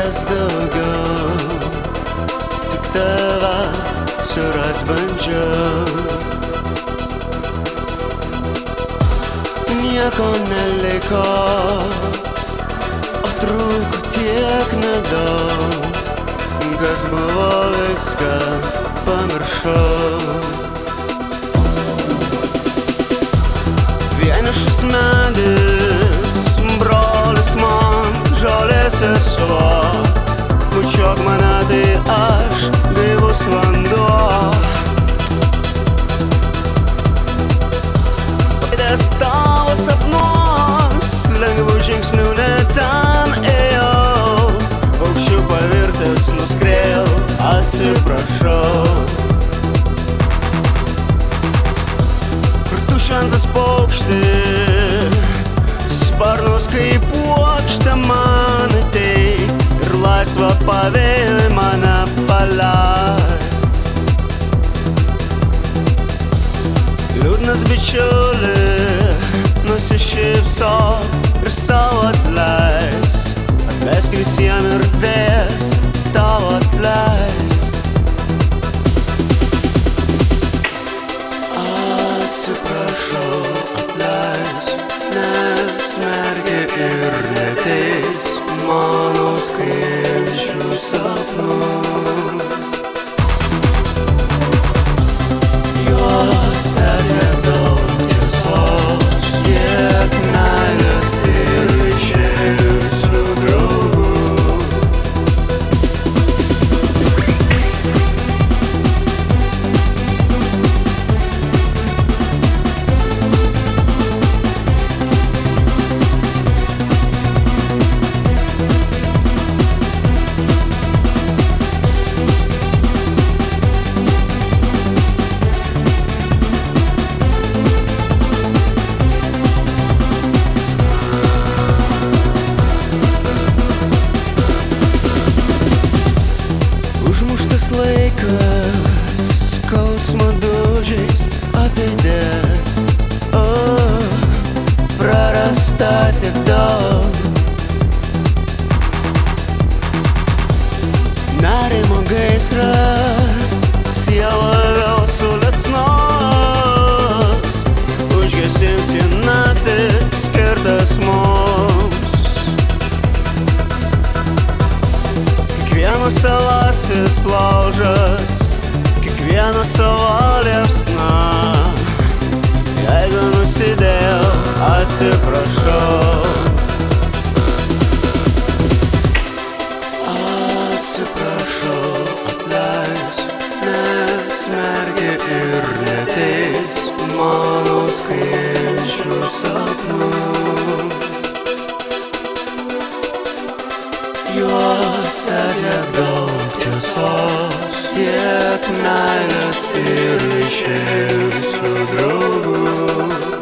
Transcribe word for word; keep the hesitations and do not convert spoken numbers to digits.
tavęs daugiau, tik tave suras bandžiau. Nieko neliko, o trūko tiek nedaug, kas buvo viską pamiršau. Vienišas medis, brolis man, žolės sesuo, bučiuok mane, tai aš gaivus vanduo. Paidės tavo sapnuos, lengvų žingsnių ne ten ėjau, aukščiau pavirtęs nuskrėjau, atsiprašau. Kur tu šventas paukšti, sparnus kaip puokštė man ateik, ir laisvą pavėjui mane paleis. Liūdnas bičiuli, nusišypsok ir savo atleis, atleisk visiem ir vės tavo atleis. Atsiprašau, atleisk, nesmergi ir neteis mano skriejančių sapnų. Juose tiek daug tiesos, tiek meilės ir išėjusių draugų. Užmuštas laikas, skausmo dūžiais ateidės, o, prarasta tiek daug. Nerimo gaisras, siela vėl suliepsnos, užgesins jį naktis skirtas mums. Kiekvienas savasis laužas, kiekviena savo liepsna, jeigu nusidėjau, atsiprašau. Atsiprašau, atleisk, nesmergi ir neteis mano skriejančių sapnų. Juose tiek daug tiesos, tiek meilės ir išėjusių draugų.